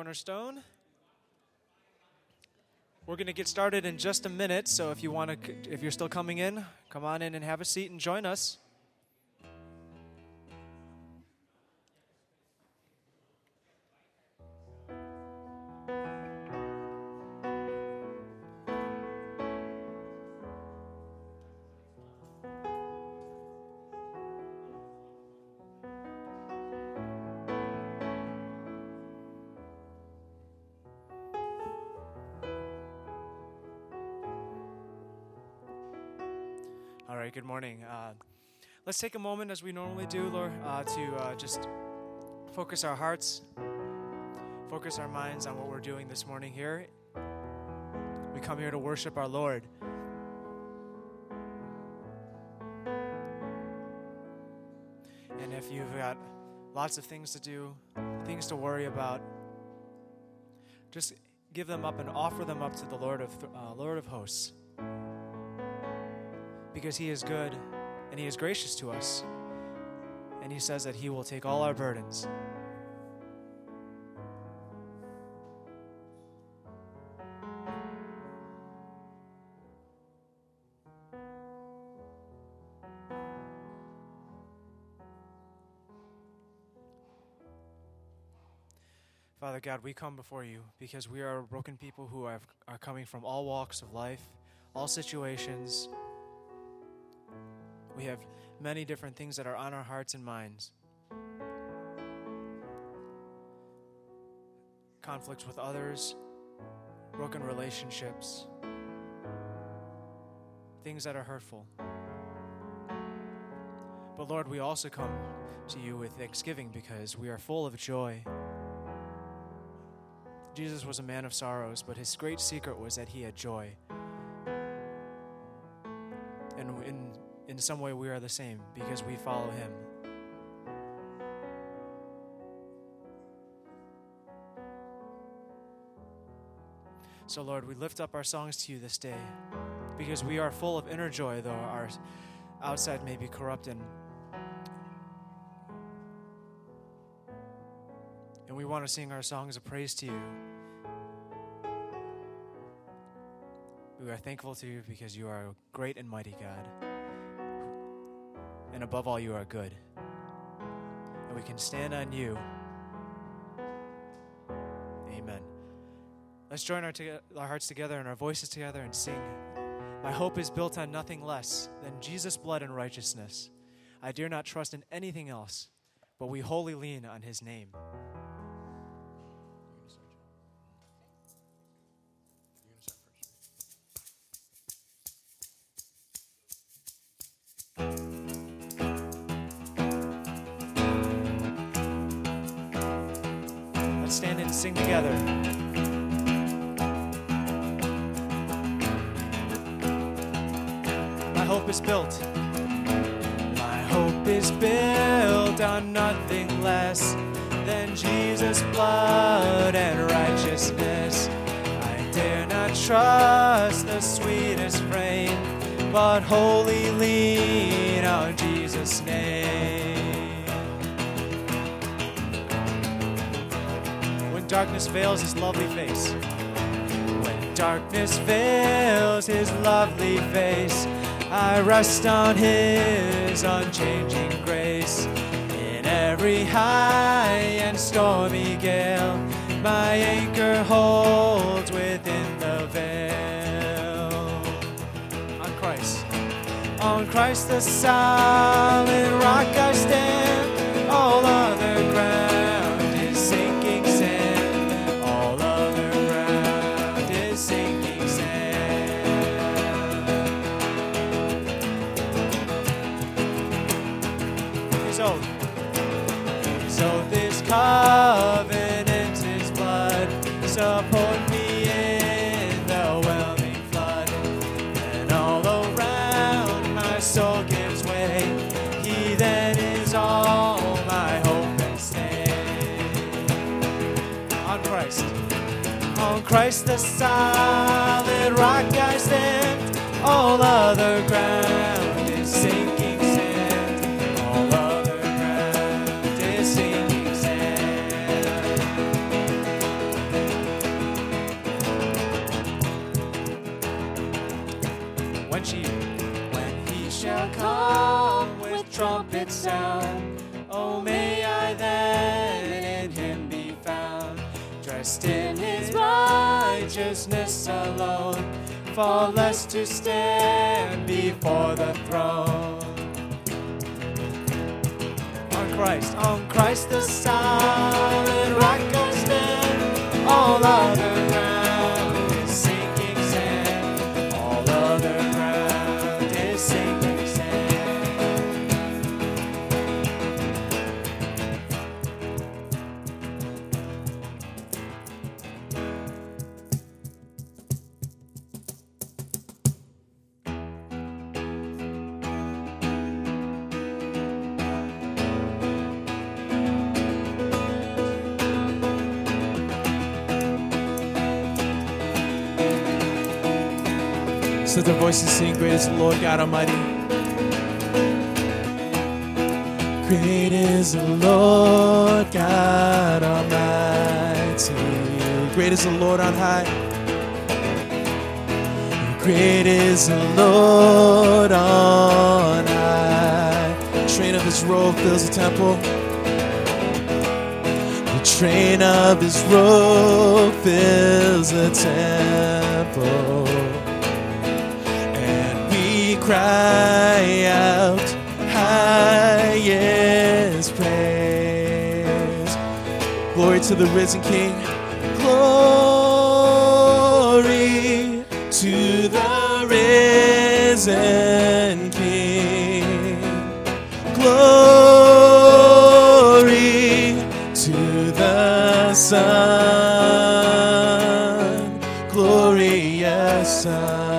Cornerstone. We're going to get started in just a minute, so if you're still coming in, come on in and have a seat and join us. All right, good morning. Let's take a moment, as we normally do, Lord, to just focus our hearts, focus our minds on what we're doing this morning here. We come here to worship our Lord. And if you've got lots of things to do, things to worry about, just give them up and offer them up to the Lord of hosts. Because he is good and he is gracious to us. And he says that he will take all our burdens. Father God, we come before you because we are broken people who are coming from all walks of life, all situations. We have many different things that are on our hearts and minds. Conflicts with others, broken relationships, things that are hurtful. But Lord, we also come to you with thanksgiving because we are full of joy. Jesus was a man of sorrows, but his great secret was that he had joy. And in some way, we are the same because we follow him. So, Lord, we lift up our songs to you this day because we are full of inner joy, though our outside may be corrupt and we want to sing our songs of praise to you. We are thankful to you because you are a great and mighty God. And above all, you are good. And we can stand on you. Amen. Let's join our hearts together and our voices together and sing. My hope is built on nothing less than Jesus' blood and righteousness. I dare not trust in anything else, but we wholly lean on his name. Stand and sing together. My hope is built. My hope is built on nothing less than Jesus' blood and righteousness. I dare not trust the sweetest frame, but wholly lean on Jesus' name. Darkness veils his lovely face. When darkness veils his lovely face, I rest on his unchanging grace. In every high and stormy gale, my anchor holds within the veil. On Christ the solid rock I stand, all other ground is sinking sand. So this covenant, his blood, support me in the whelming flood. And all around my soul gives way, he then is all my hope and stay. On Christ the solid rock I stand, all other ground is sinking. G. When he shall come with trumpet sound, oh, may I then in him be found, dressed in his righteousness alone, faultless to stand before the throne. On Christ the solid rock I stand, all other ground is sinking sand, all other ground is sinking sand. So the voices sing, great is the Lord God Almighty. Great is the Lord God Almighty. Great is the Lord on high. Great is the Lord on high. The train of his robe fills the temple. The train of his robe fills the temple. Cry out highest praise. Glory to the risen King. Glory to the risen King. Glory to the Son. Glorious Son.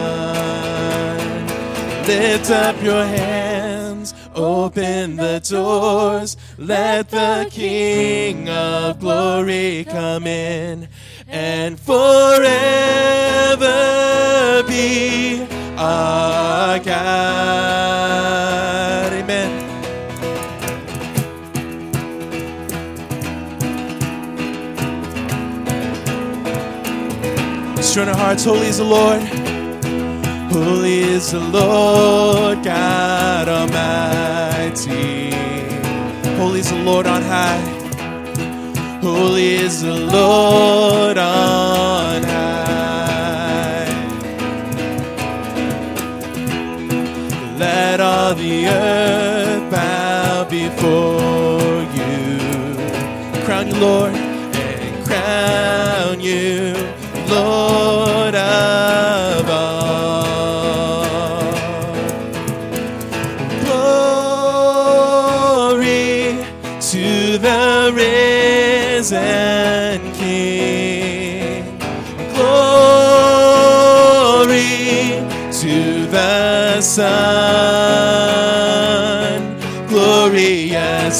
Lift up your hands, open the doors, let the King of glory come in and forever be our God. Amen. Let's join our hearts. Holy is the Lord. Holy is the Lord God Almighty. Holy is the Lord on high. Holy is the Lord on high. Let all the earth bow before you. Crown you, Lord, and crown you, Lord of all. The risen King, glory to the Son, glorious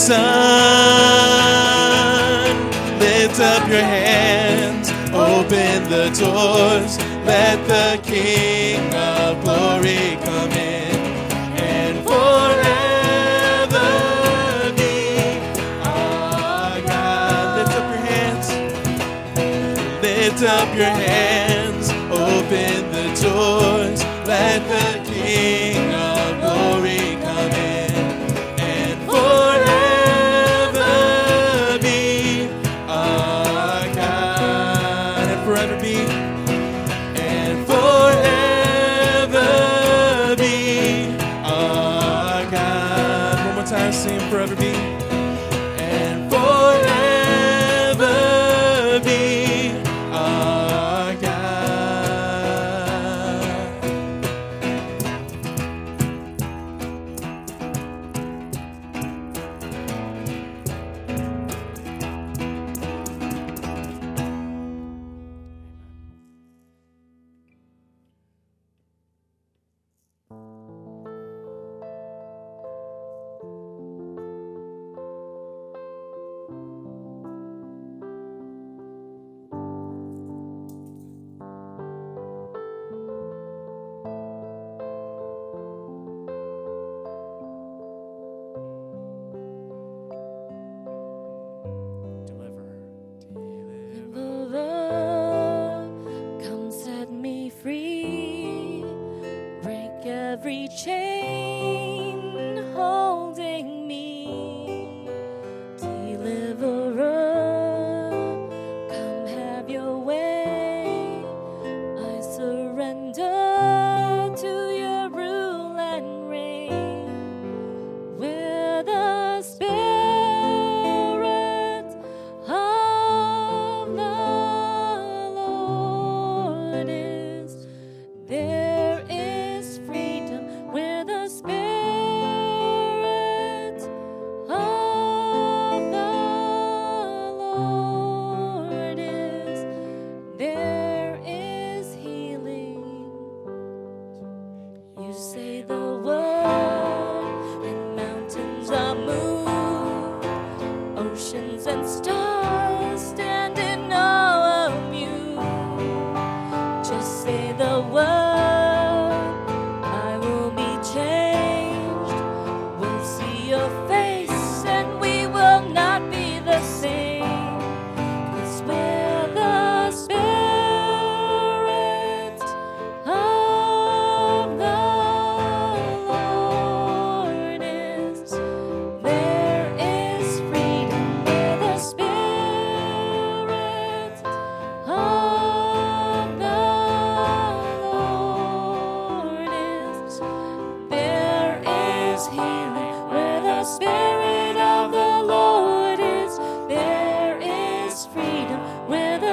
Son. Lift up your hands, open the doors, let the King of glory come in and forever. Lift up your hands, open the doors, let the King of glory come in and forever be our God. And forever be, and forever be our God. One more time, sing forever be, and forever be.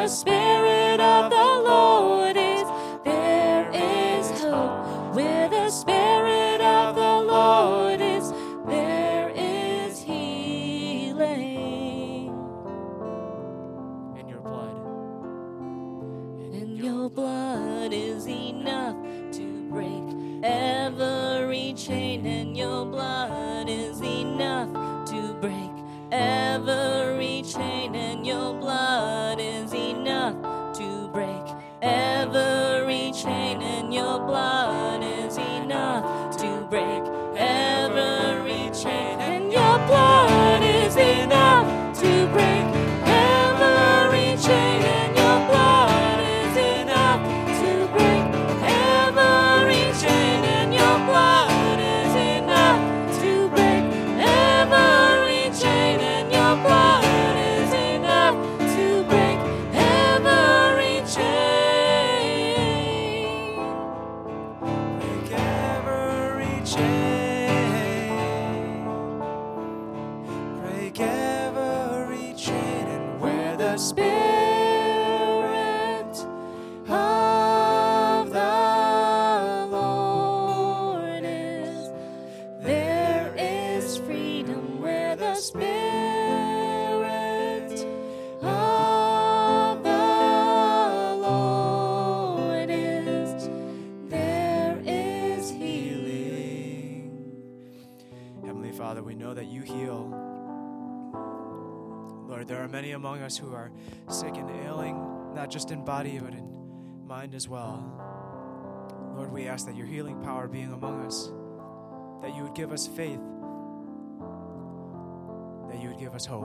the Spirit of the Lord is, there is hope. Where the Spirit of the Lord is, there is healing. In your blood. And your blood is enough to break every chain. And your blood is enough to break every chain. And your blood is enough to break every chain. And your blood is enough to break every chain. And your blood is enough to break every chain. And your blood is enough to break every chain. And your blood is enough to break every chain. And your blood is enough to break every chain. Break every chain. Break every chain. And where the Spirit of the Lord is, there is freedom. Where the Spirit of the Lord is, there is healing. Heavenly Father, we know that you heal. Lord, there are many among us who are sick and ailing, not just in body, but in mind as well. Lord, we ask that your healing power being among us, that you would give us faith, that you would give us hope.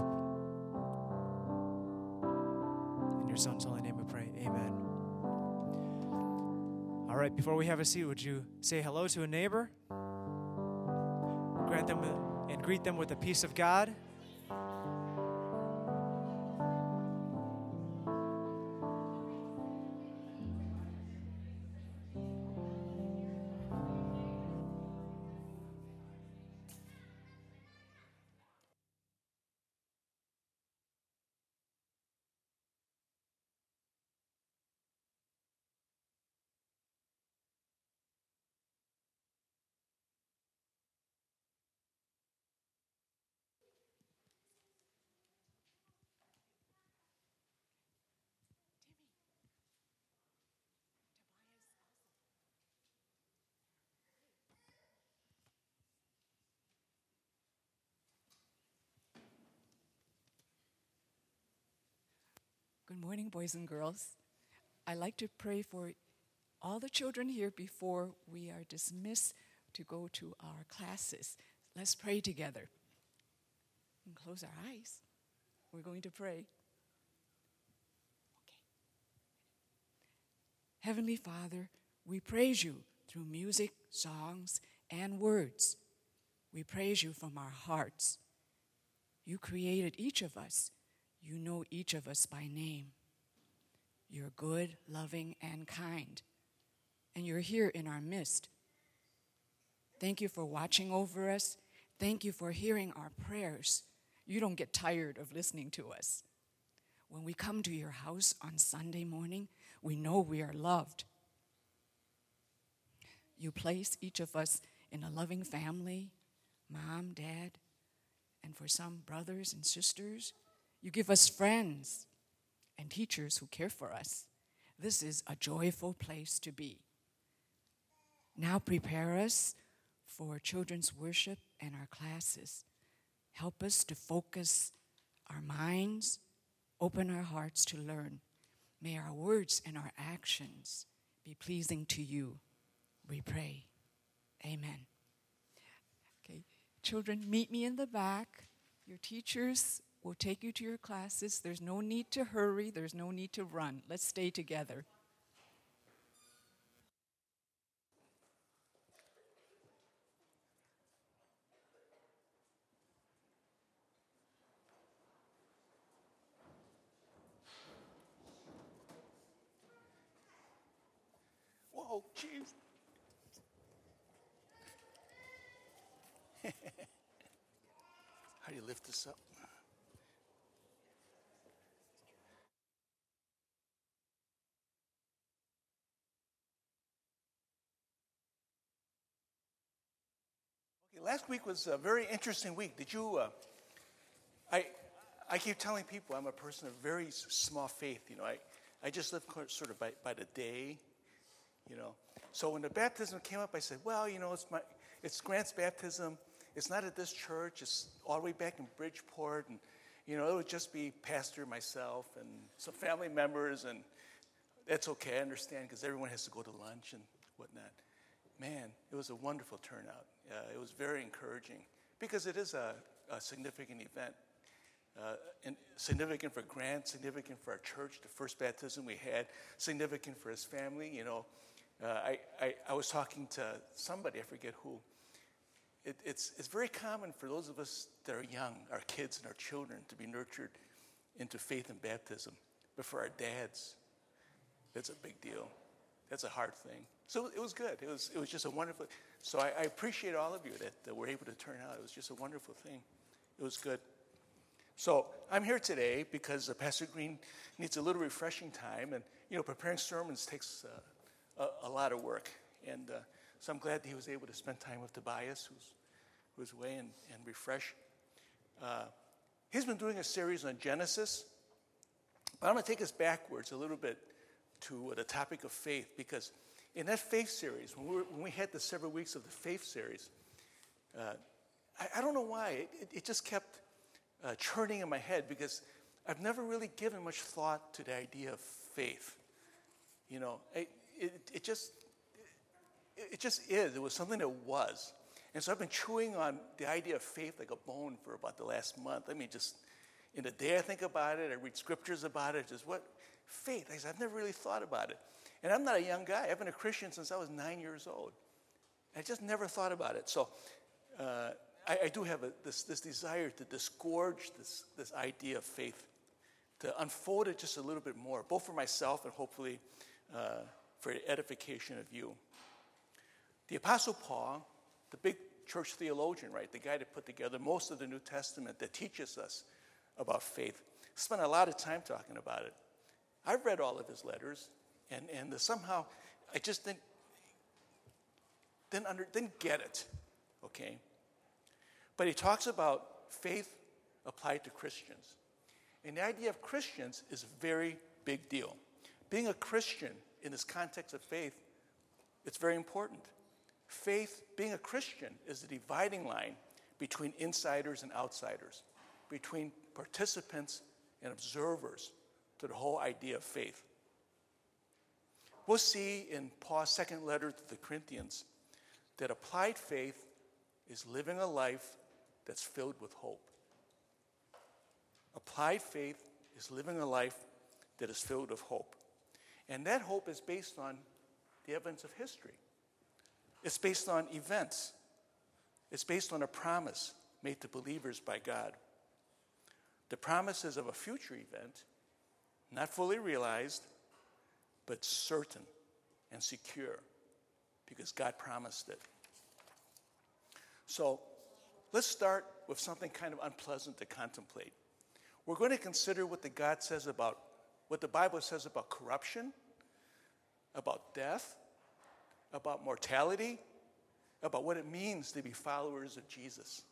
In your Son's holy name we pray, amen. All right, before we have a seat, would you say hello to a neighbor? Grant them and greet them with the peace of God. Good morning, boys and girls. I'd like to pray for all the children here before we are dismissed to go to our classes. Let's pray together. And close our eyes. We're going to pray. Okay. Heavenly Father, we praise you through music, songs, and words. We praise you from our hearts. You created each of us. You know each of us by name. You're good, loving, and kind. And you're here in our midst. Thank you for watching over us. Thank you for hearing our prayers. You don't get tired of listening to us. When we come to your house on Sunday morning, we know we are loved. You place each of us in a loving family, mom, dad, and for some brothers and sisters. You give us friends and teachers who care for us. This is a joyful place to be. Now prepare us for children's worship and our classes. Help us to focus our minds, open our hearts to learn. May our words and our actions be pleasing to you. We pray. Amen. Okay, children, meet me in the back. Your teachers will take you to your classes. There's no need to hurry. There's no need to run. Let's stay together. Whoa, jeez. How do you lift this up? Last week was a very interesting week. Did you? I keep telling people I'm a person of very small faith. I just live sort of by the day. So when the baptism came up, I said, well, it's Grant's baptism. It's not at this church. It's all the way back in Bridgeport, and it would just be pastor, myself, and some family members, and that's okay. I understand because everyone has to go to lunch and whatnot. Man, it was a wonderful turnout. It was very encouraging because it is a significant event. And significant for Grant, significant for our church, the first baptism we had, significant for his family. I was talking to somebody, I forget who. It's very common for those of us that are young, our kids and our children, to be nurtured into faith and baptism. But for our dads, that's a big deal. That's a hard thing. So it was good. It was just a wonderful. So I appreciate all of you that were able to turn out. It was just a wonderful thing. It was good. So I'm here today because Pastor Green needs a little refreshing time, and preparing sermons takes a lot of work, and so I'm glad that he was able to spend time with Tobias, who's away, and refresh. He's been doing a series on Genesis, but I'm going to take us backwards a little bit to the topic of faith, because in that faith series, when we had the several weeks of the faith series, I don't know why it just kept churning in my head, because I've never really given much thought to the idea of faith. It just is. It was something that was. And so I've been chewing on the idea of faith like a bone for about the last month. I mean, just in the day I think about it, I read scriptures about it, just what? Faith. I said, I've never really thought about it. And I'm not a young guy. I've been a Christian since I was 9 years old. I just never thought about it. So I do have this desire to disgorge this idea of faith, to unfold it just a little bit more, both for myself and hopefully for edification of you. The Apostle Paul, the big church theologian, right, the guy that put together most of the New Testament that teaches us about faith, spent a lot of time talking about it. I've read all of his letters, and somehow I just didn't get it, okay? But he talks about faith applied to Christians. And the idea of Christians is a very big deal. Being a Christian in this context of faith, it's very important. Faith, being a Christian, is the dividing line between insiders and outsiders, between participants and observers to the whole idea of faith. We'll see in Paul's second letter to the Corinthians that applied faith is living a life that's filled with hope. Applied faith is living a life that is filled with hope. And that hope is based on the evidence of history. It's based on events. It's based on a promise made to believers by God. The promises of a future event, not fully realized, but certain and secure, because God promised it. So let's start with something kind of unpleasant to contemplate. We're going to consider what the Bible says about corruption, about death, about mortality, about what it means to be followers of Jesus.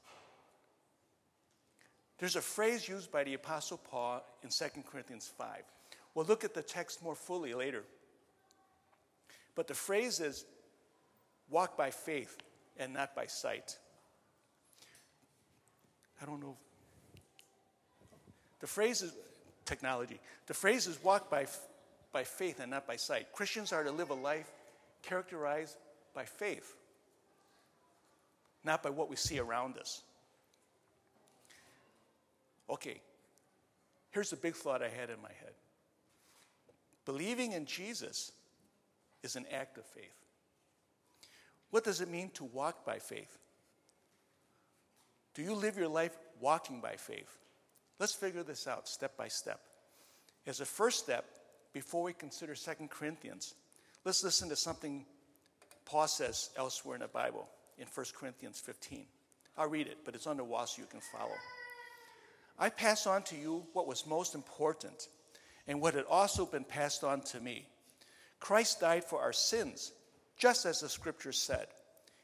There's a phrase used by the Apostle Paul in 2 Corinthians 5. We'll look at the text more fully later. But the phrase is, walk by faith and not by sight. I don't know. The phrase is technology. The phrase is walk by faith and not by sight. Christians are to live a life characterized by faith, not by what we see around us. Okay, here's the big thought I had in my head. Believing in Jesus is an act of faith. What does it mean to walk by faith? Do you live your life walking by faith? Let's figure this out step by step. As a first step, before we consider 2 Corinthians, let's listen to something Paul says elsewhere in the Bible in 1 Corinthians 15. I'll read it, but it's on the wall so you can follow. I pass on to you what was most important and what had also been passed on to me. Christ died for our sins, just as the Scripture said.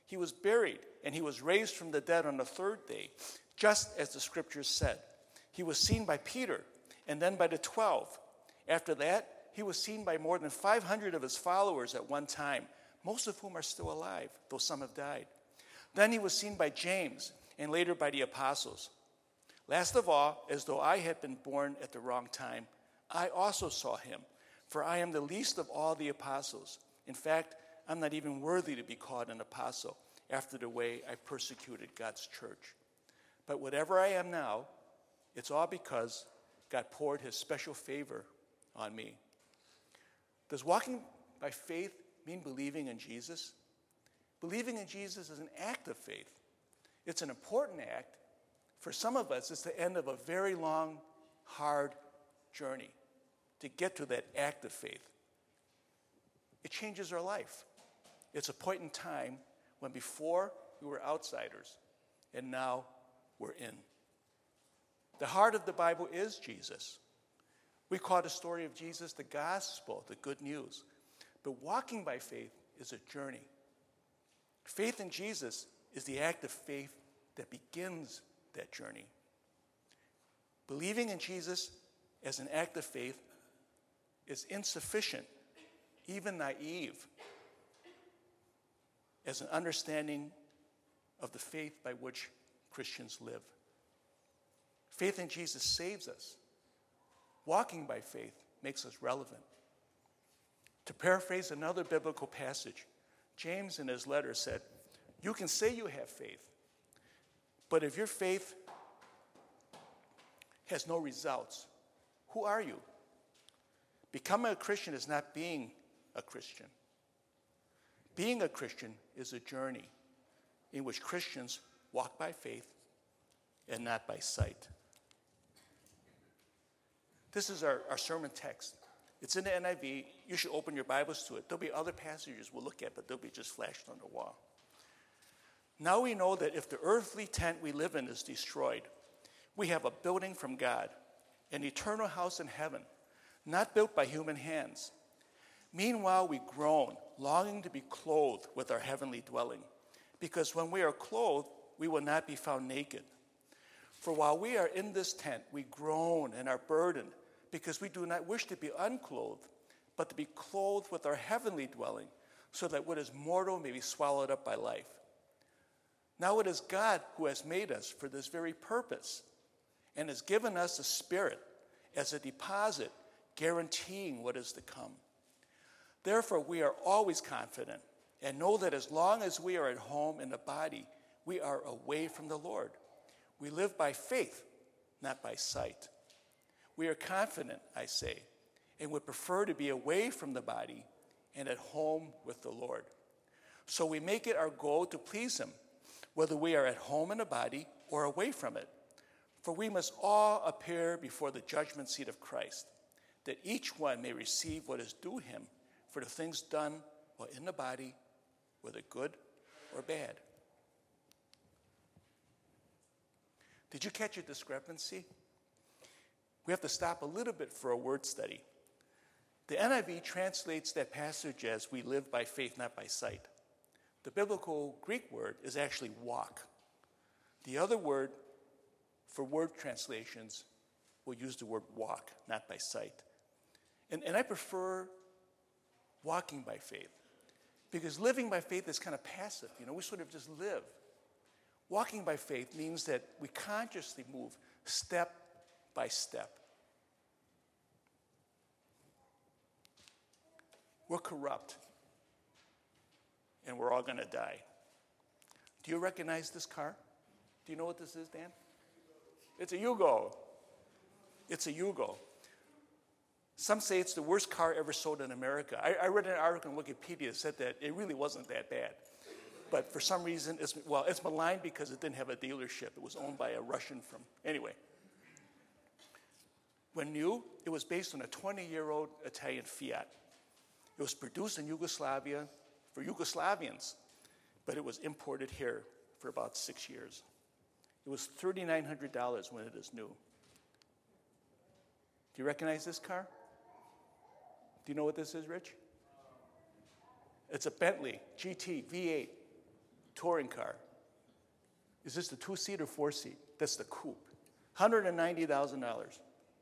He was buried, and he was raised from the dead on the third day, just as the scriptures said. He was seen by Peter, and then by the 12. After that, he was seen by more than 500 of his followers at one time, most of whom are still alive, though some have died. Then he was seen by James, and later by the apostles. Last of all, as though I had been born at the wrong time, I also saw him, for I am the least of all the apostles. In fact, I'm not even worthy to be called an apostle after the way I persecuted God's church. But whatever I am now, it's all because God poured his special favor on me. Does walking by faith mean believing in Jesus? Believing in Jesus is an act of faith. It's an important act. For some of us, it's the end of a very long, hard journey to get to that act of faith. It changes our life. It's a point in time when before we were outsiders, and now we're in. The heart of the Bible is Jesus. We call the story of Jesus the gospel, the good news. But walking by faith is a journey. Faith in Jesus is the act of faith that begins that journey. Believing in Jesus as an act of faith is insufficient, even naive, as an understanding of the faith by which Christians live. Faith in Jesus saves us. Walking by faith makes us relevant. To paraphrase another biblical passage, James in his letter said, "You can say you have faith, but if your faith has no results, who are you?" Becoming a Christian is not being a Christian. Being a Christian is a journey in which Christians walk by faith and not by sight. This is our sermon text. It's in the NIV. You should open your Bibles to it. There'll be other passages we'll look at, but they'll be just flashed on the wall. Now we know that if the earthly tent we live in is destroyed, we have a building from God, an eternal house in heaven, not built by human hands. Meanwhile, we groan, longing to be clothed with our heavenly dwelling, because when we are clothed, we will not be found naked. For while we are in this tent, we groan and are burdened, because we do not wish to be unclothed, but to be clothed with our heavenly dwelling, so that what is mortal may be swallowed up by life. Now it is God who has made us for this very purpose, and has given us the Spirit as a deposit, guaranteeing what is to come. Therefore, we are always confident and know that as long as we are at home in the body, we are away from the Lord. We live by faith, not by sight. We are confident, I say, and would prefer to be away from the body and at home with the Lord. So we make it our goal to please him, whether we are at home in the body or away from it. For we must all appear before the judgment seat of Christ, that each one may receive what is due him for the things done while in the body, whether good or bad. Did you catch a discrepancy? We have to stop a little bit for a word study. The NIV translates that passage as we live by faith, not by sight. The biblical Greek word is actually walk. The other word for word translations will use the word walk, not by sight. And I prefer walking by faith, because living by faith is kind of passive. We sort of just live. Walking by faith means that we consciously move step by step. We're corrupt, and we're all going to die. Do you recognize this car? Do you know what this is, Dan? It's a Yugo. It's a Yugo. Some say it's the worst car ever sold in America. I read an article on Wikipedia that said that it really wasn't that bad. But for some reason, it's maligned because it didn't have a dealership. It was owned by a Russian from, anyway. When new, it was based on a 20-year-old Italian Fiat. It was produced in Yugoslavia for Yugoslavians, but it was imported here for about 6 years. It was $3,900 when it is new. Do you recognize this car? Do you know what this is, Rich? It's a Bentley GT V8. touring car. Is this the 2-seat or 4-seat? That's the coupe. $190,000.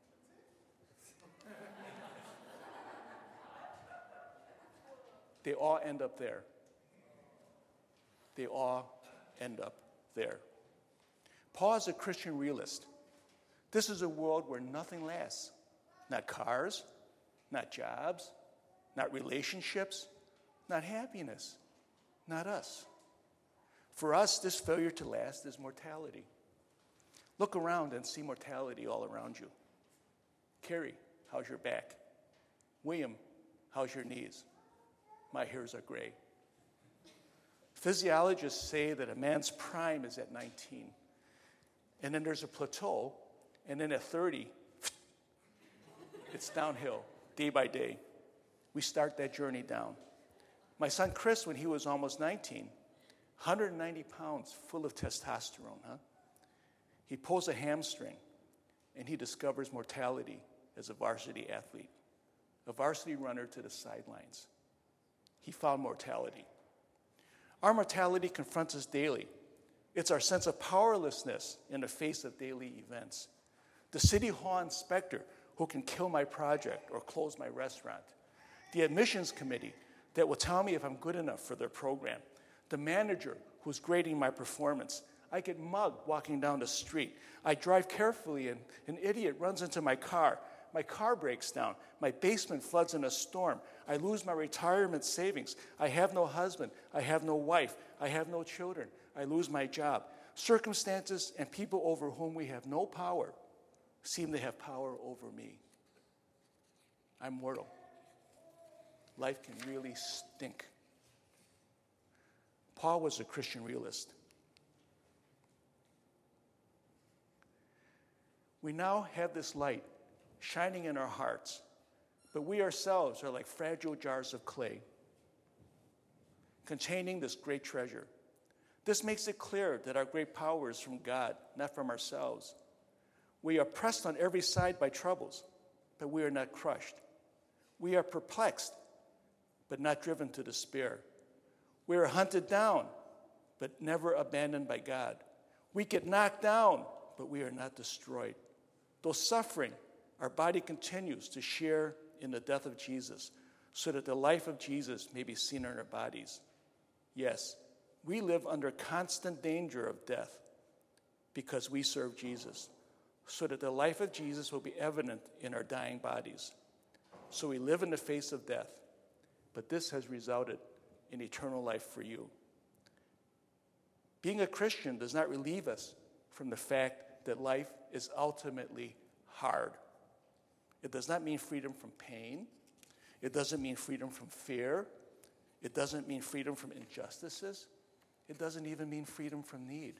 They all end up there. They all end up there. Paul is a Christian realist. This is a world where nothing lasts. Not cars, not jobs, not relationships, not happiness, not us. For us, this failure to last is mortality. Look around and see mortality all around you. Carrie, how's your back? William, how's your knees? My hairs are gray. Physiologists say that a man's prime is at 19. And then there's a plateau, and then at 30, it's downhill, day by day. We start that journey down. My son Chris, when he was almost 19, 190 pounds, full of testosterone, He pulls a hamstring, and he discovers mortality as a varsity athlete, a varsity runner to the sidelines. He found mortality. Our mortality confronts us daily. It's our sense of powerlessness in the face of daily events. The city hall inspector who can kill my project or close my restaurant. The admissions committee that will tell me if I'm good enough for their program. The manager who's grading my performance. I get mugged walking down the street. I drive carefully and an idiot runs into my car. My car breaks down. My basement floods in a storm. I lose my retirement savings. I have no husband. I have no wife. I have no children. I lose my job. Circumstances and people over whom we have no power seem to have power over me. I'm mortal. Life can really stink. Paul was a Christian realist. We now have this light shining in our hearts, but we ourselves are like fragile jars of clay containing this great treasure. This makes it clear that our great power is from God, not from ourselves. We are pressed on every side by troubles, but we are not crushed. We are perplexed, but not driven to despair. We are hunted down, but never abandoned by God. We get knocked down, but we are not destroyed. Though suffering, our body continues to share in the death of Jesus, so that the life of Jesus may be seen in our bodies. Yes, we live under constant danger of death because we serve Jesus, so that the life of Jesus will be evident in our dying bodies. So we live in the face of death, but this has resulted in eternal life for you. Being a Christian does not relieve us from the fact that life is ultimately hard. It does not mean freedom from pain. It doesn't mean freedom from fear. It doesn't mean freedom from injustices. It doesn't even mean freedom from need.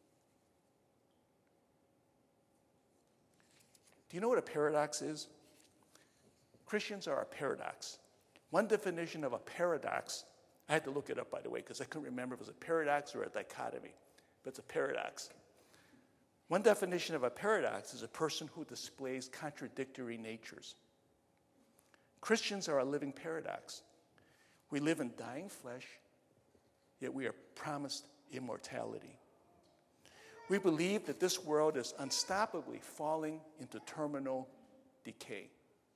Do you know what a paradox is? Christians are a paradox. One definition of a paradox, I had to look it up, by the way, because I couldn't remember if it was a paradox or a dichotomy, but it's a paradox. One definition of a paradox is a person who displays contradictory natures. Christians are a living paradox. We live in dying flesh, yet we are promised immortality. We believe that this world is unstoppably falling into terminal decay.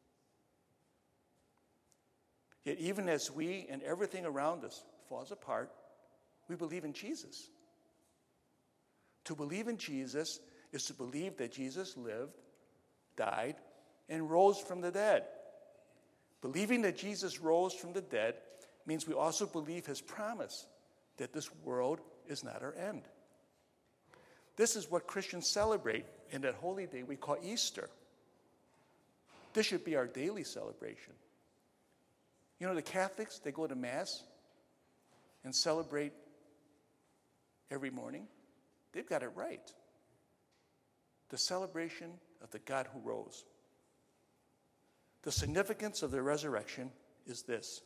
Yet even as we and everything around us falls apart, we believe in Jesus. To believe in Jesus is to believe that Jesus lived, died, and rose from the dead. Believing that Jesus rose from the dead means we also believe his promise that this world is not our end. This is what Christians celebrate in that holy day we call Easter. This should be our daily celebration. You know, the Catholics, they go to Mass and celebrate every morning. They've got it right. The celebration of the God who rose. The significance of the resurrection is this.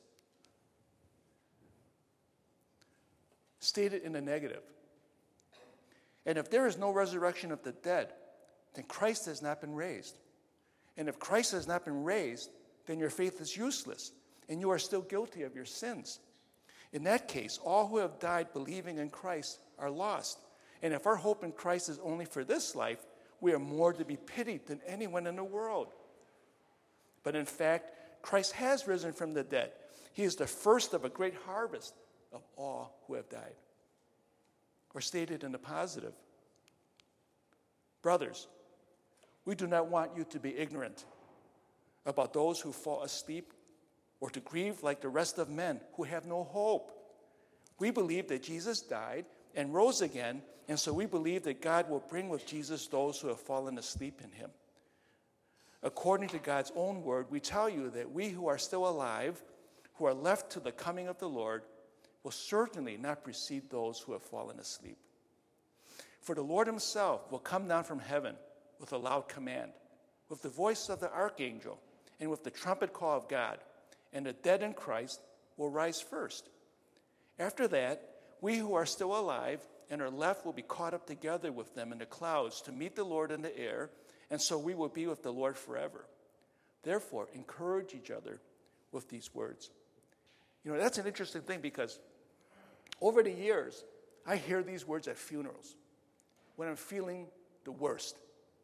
Stated in the negative. And if there is no resurrection of the dead, then Christ has not been raised. And if Christ has not been raised, then your faith is useless, and you are still guilty of your sins. In that case, all who have died believing in Christ are lost. And if our hope in Christ is only for this life, we are more to be pitied than anyone in the world. But in fact, Christ has risen from the dead. He is the first of a great harvest of all who have died. Or stated in the positive, brothers, we do not want you to be ignorant about those who fall asleep or to grieve like the rest of men who have no hope. We believe that Jesus died and rose again, and so we believe that God will bring with Jesus those who have fallen asleep in him. According to God's own word, we tell you that we who are still alive, who are left to the coming of the Lord, will certainly not precede those who have fallen asleep. For the Lord himself will come down from heaven with a loud command, with the voice of the archangel, and with the trumpet call of God, and the dead in Christ will rise first. After that, we who are still alive and are left will be caught up together with them in the clouds to meet the Lord in the air, and so we will be with the Lord forever. Therefore, encourage each other with these words. You know, that's an interesting thing because over the years, I hear these words at funerals when I'm feeling the worst.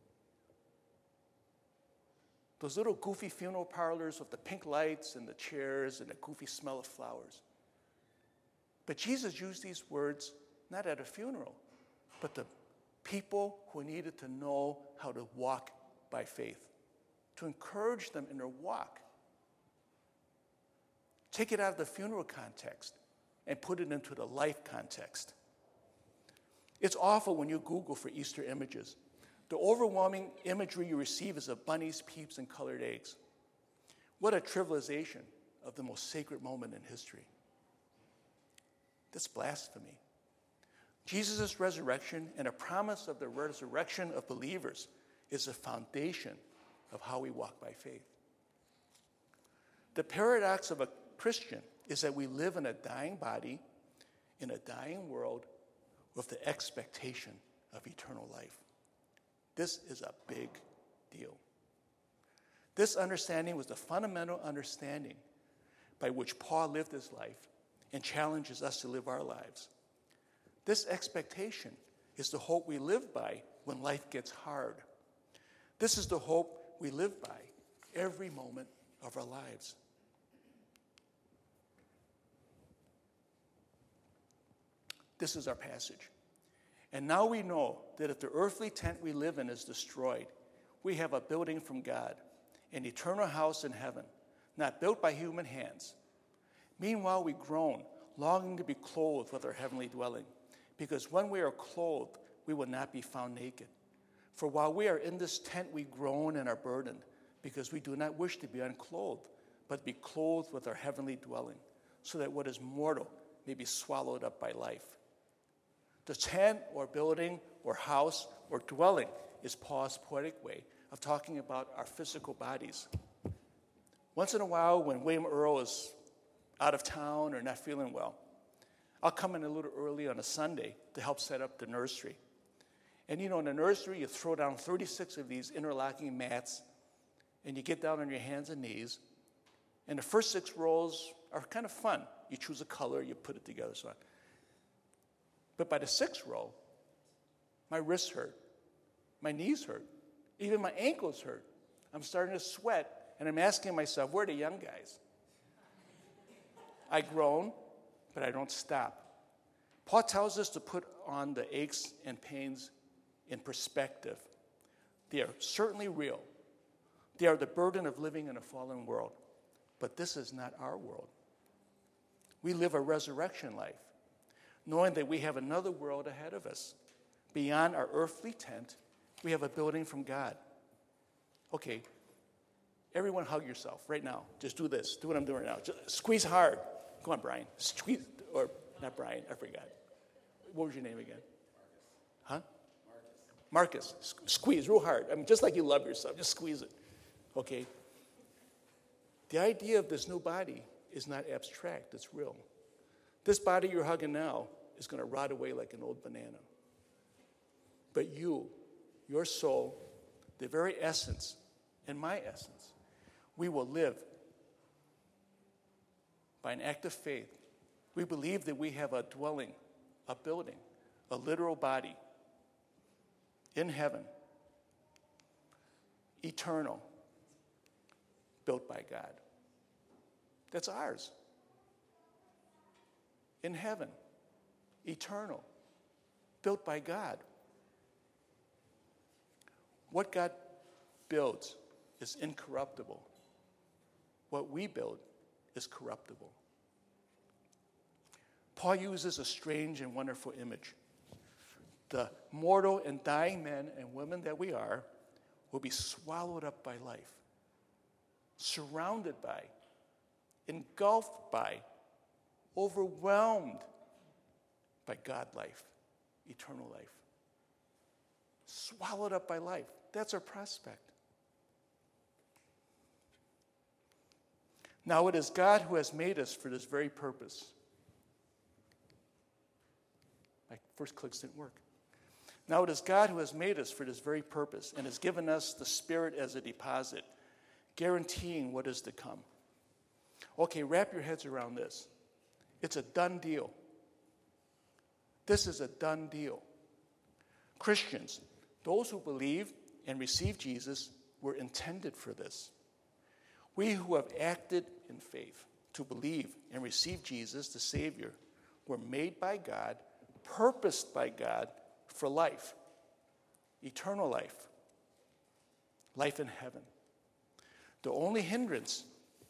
Those little goofy funeral parlors with the pink lights and the chairs and the goofy smell of flowers. But Jesus used these words not at a funeral, but to people who needed to know how to walk by faith, to encourage them in their walk. Take it out of the funeral context and put it into the life context. It's awful when you Google for Easter images. The overwhelming imagery you receive is of bunnies, peeps, and colored eggs. What a trivialization of the most sacred moment in history. That's blasphemy. Jesus' resurrection and a promise of the resurrection of believers is the foundation of how we walk by faith. The paradox of a Christian is that we live in a dying body, in a dying world, with the expectation of eternal life. This is a big deal. This understanding was the fundamental understanding by which Paul lived his life and challenges us to live our lives. This expectation is the hope we live by when life gets hard. This is the hope we live by every moment of our lives. This is our passage. And now we know that if the earthly tent we live in is destroyed, we have a building from God, an eternal house in heaven, not built by human hands. Meanwhile, we groan, longing to be clothed with our heavenly dwelling, because when we are clothed, we will not be found naked. For while we are in this tent, we groan and are burdened, because we do not wish to be unclothed, but be clothed with our heavenly dwelling, so that what is mortal may be swallowed up by life. The tent or building or house or dwelling is Paul's poetic way of talking about our physical bodies. Once in a while, when William Earl is out of town or not feeling well, I'll come in a little early on a Sunday to help set up the nursery. And you know, in the nursery, you throw down 36 of these interlocking mats, and you get down on your hands and knees. And the first 6 rows are kind of fun. You choose a color, you put it together, so on. But by the 6th row, my wrists hurt, my knees hurt, even my ankles hurt. I'm starting to sweat, and I'm asking myself, where are the young guys? I groan, but I don't stop. Paul tells us to put on the aches and pains in perspective. They are certainly real. They are the burden of living in a fallen world. But this is not our world. We live a resurrection life, knowing that we have another world ahead of us. Beyond our earthly tent, we have a building from God. Okay, everyone hug yourself right now. Just do this. Do what I'm doing now. Just squeeze hard. Come on, Brian. Squeeze, or not Brian, I forgot. What was your name again? Huh? Marcus. Squeeze real hard. I mean, just like you love yourself. Just squeeze it. Okay? The idea of this new body is not abstract. It's real. This body you're hugging now is going to rot away like an old banana. But you, your soul, the very essence, and my essence, we will live by an act of faith. We believe that we have a dwelling, a building, a literal body in heaven, eternal, built by God. That's ours. In heaven, eternal, built by God. What God builds is incorruptible. What we build is corruptible. Paul uses a strange and wonderful image. The mortal and dying men and women that we are will be swallowed up by life, surrounded by, engulfed by, overwhelmed by God life, eternal life. Swallowed up by life. That's our prospect. Now it is God who has made us for this very purpose. My first clicks didn't work. Now it is God who has made us for this very purpose and has given us the Spirit as a deposit, guaranteeing what is to come. Okay, wrap your heads around this. It's a done deal. This is a done deal. Christians, those who believe and receive Jesus, were intended for this. We who have acted in faith to believe and receive Jesus, the Savior, were made by God, purposed by God for life, eternal life, life in heaven. The only hindrance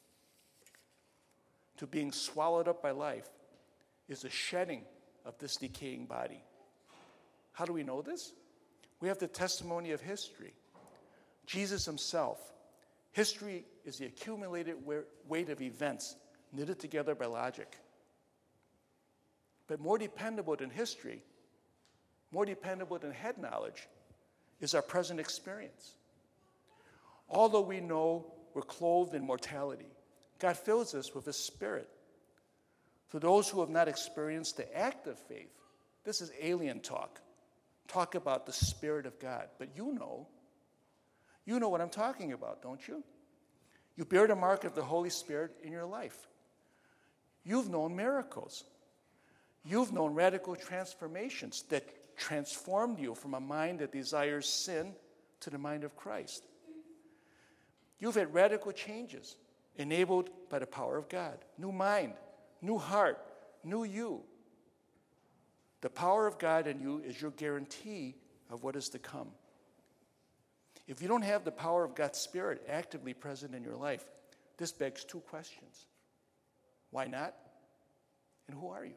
to being swallowed up by life is the shedding of this decaying body. How do we know this? We have the testimony of history. Jesus himself. History is the accumulated weight of events knitted together by logic. But more dependable than history, more dependable than head knowledge, is our present experience. Although we know we're clothed in mortality, God fills us with his Spirit. For those who have not experienced the act of faith, this is alien talk. Talk about the Spirit of God. But you know what I'm talking about, don't you? You bear the mark of the Holy Spirit in your life. You've known miracles. You've known radical transformations that transformed you from a mind that desires sin to the mind of Christ. You've had radical changes enabled by the power of God. New mind, new heart, new you. The power of God in you is your guarantee of what is to come. If you don't have the power of God's Spirit actively present in your life, this begs two questions. Why not? And who are you?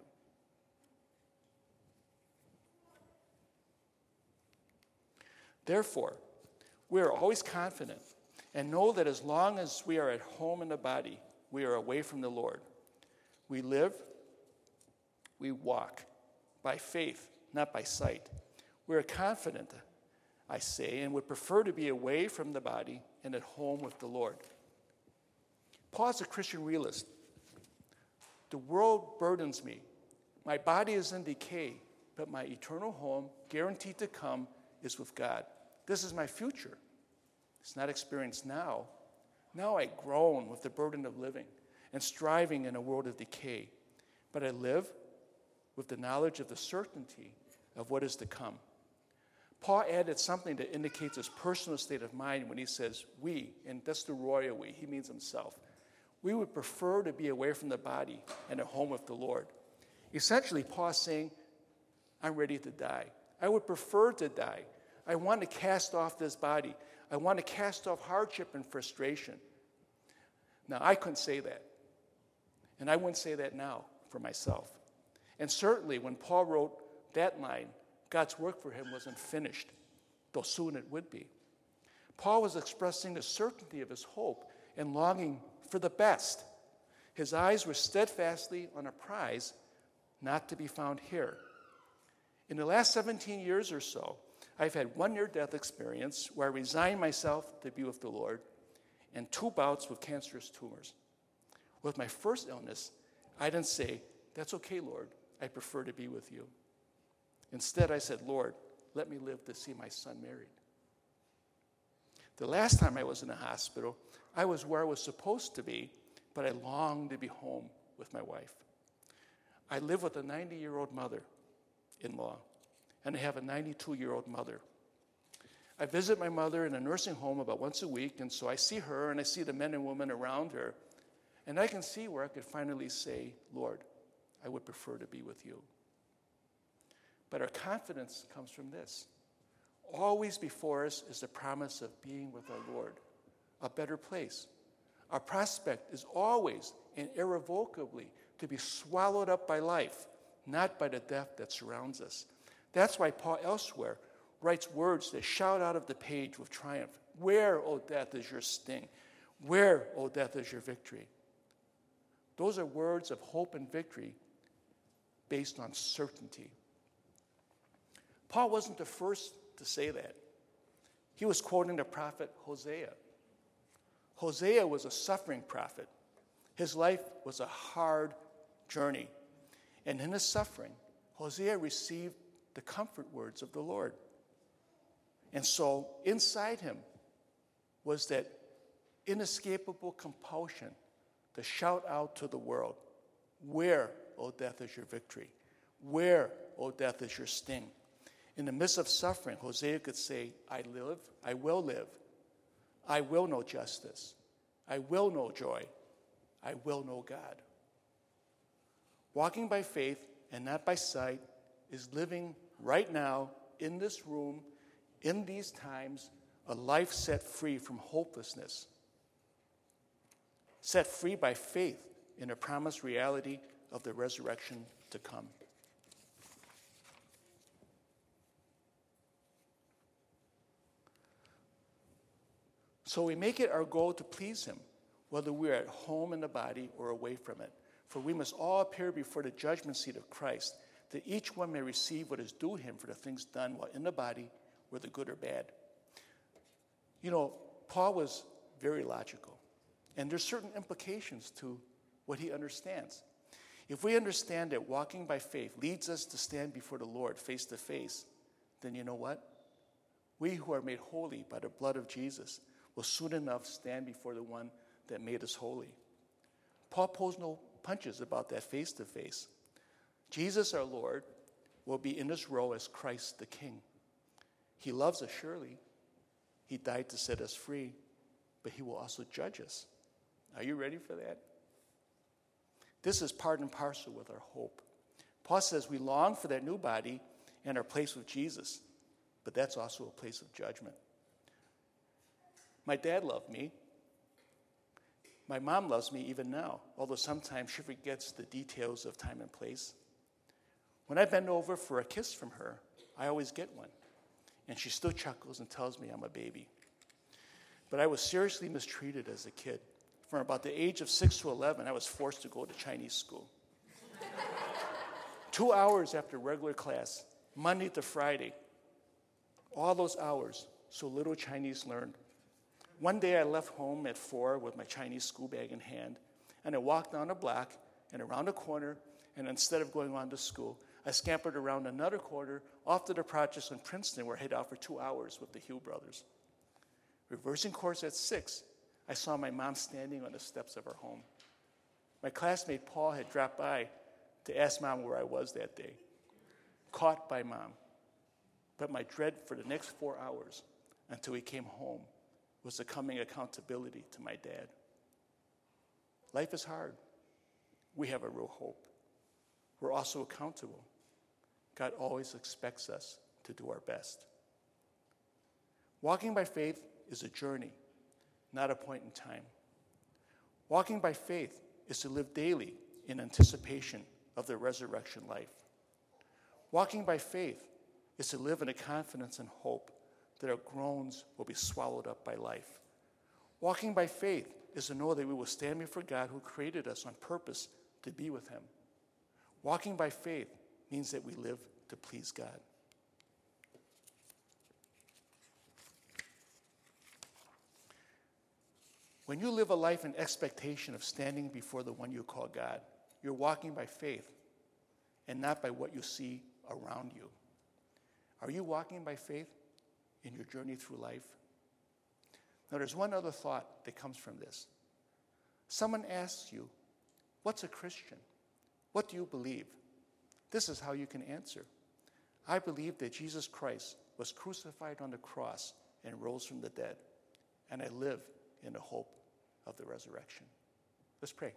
Therefore, we are always confident and know that as long as we are at home in the body, we are away from the Lord. We live, we walk by faith, not by sight. We are confident, I say, and would prefer to be away from the body and at home with the Lord. Paul is a Christian realist. The world burdens me. My body is in decay, but my eternal home, guaranteed to come, is with God. This is my future. It's not experienced now. Now I groan with the burden of living and striving in a world of decay. But I live with the knowledge of the certainty of what is to come. Paul added something that indicates his personal state of mind when he says we, and that's the royal we, he means himself. We would prefer to be away from the body and at home with the Lord. Essentially, Paul is saying, I'm ready to die. I would prefer to die. I want to cast off this body. I want to cast off hardship and frustration. Now, I couldn't say that. And I wouldn't say that now for myself. And certainly when Paul wrote that line, God's work for him wasn't finished, though soon it would be. Paul was expressing the certainty of his hope and longing for the best. His eyes were steadfastly on a prize not to be found here. In the last 17 years or so, I've had one near-death experience where I resigned myself to be with the Lord and 2 bouts with cancerous tumors. With my first illness, I didn't say, that's okay, Lord, I prefer to be with you. Instead, I said, Lord, let me live to see my son married. The last time I was in a hospital, I was where I was supposed to be, but I longed to be home with my wife. I live with a 90-year-old mother-in-law, and I have a 92-year-old mother. I visit my mother in a nursing home about once a week, and so I see her and I see the men and women around her, and I can see where I could finally say, Lord, I would prefer to be with you. But our confidence comes from this. Always before us is the promise of being with our Lord, a better place. Our prospect is always and irrevocably to be swallowed up by life, not by the death that surrounds us. That's why Paul elsewhere writes words that shout out of the page with triumph. Where, O death, is your sting? Where, O death, is your victory? Those are words of hope and victory based on certainty. Paul wasn't the first to say that. He was quoting the prophet Hosea. Hosea was a suffering prophet. His life was a hard journey. And in his suffering, Hosea received the comfort words of the Lord. And so inside him was that inescapable compulsion to shout out to the world, where, O death, is your victory? Where, O death, is your sting? In the midst of suffering, Hosea could say, I live, I will live. I will know justice. I will know joy. I will know God. Walking by faith and not by sight is living right now in this room, in these times, a life set free from hopelessness, set free by faith in a promised reality of the resurrection to come. So we make it our goal to please him, whether we're at home in the body or away from it. For we must all appear before the judgment seat of Christ, that each one may receive what is due him for the things done while in the body, whether good or bad. You know, Paul was very logical, and there's certain implications to what he understands. If we understand that walking by faith leads us to stand before the Lord face to face, then you know what? We who are made holy by the blood of Jesus will soon enough stand before the one that made us holy. Paul pulls no punches about that face to face. Jesus, our Lord, will be in this row as Christ the King. He loves us, surely. He died to set us free, but he will also judge us. Are you ready for that? This is part and parcel with our hope. Paul says we long for that new body and our place with Jesus, but that's also a place of judgment. My dad loved me. My mom loves me even now, although sometimes she forgets the details of time and place. When I bend over for a kiss from her, I always get one. And she still chuckles and tells me I'm a baby. But I was seriously mistreated as a kid. From about the age of 6 to 11, I was forced to go to Chinese school. 2 hours after regular class, Monday to Friday. All those hours, so little Chinese learned. One day I left home at 4 with my Chinese school bag in hand, and I walked down a block and around a corner, and instead of going on to school, I scampered around another corner off to the projects in Princeton, where I hid out for 2 hours with the Hugh brothers. Reversing course at 6, I saw my mom standing on the steps of her home. My classmate Paul had dropped by to ask Mom where I was that day. Caught by Mom. But my dread for the next 4 hours until he came home was the coming accountability to my dad. Life is hard. We have a real hope. We're also accountable. God always expects us to do our best. Walking by faith is a journey, not a point in time. Walking by faith is to live daily in anticipation of the resurrection life. Walking by faith is to live in a confidence and hope that our groans will be swallowed up by life. Walking by faith is to know that we will stand before God who created us on purpose to be with him. Walking by faith means that we live to please God. When you live a life in expectation of standing before the one you call God, you're walking by faith and not by what you see around you. Are you walking by faith in your journey through life? Now, there's one other thought that comes from this. Someone asks you, what's a Christian? What do you believe? this is how you can answer. I believe that Jesus Christ was crucified on the cross and rose from the dead, and I live in the hope of the resurrection. Let's pray.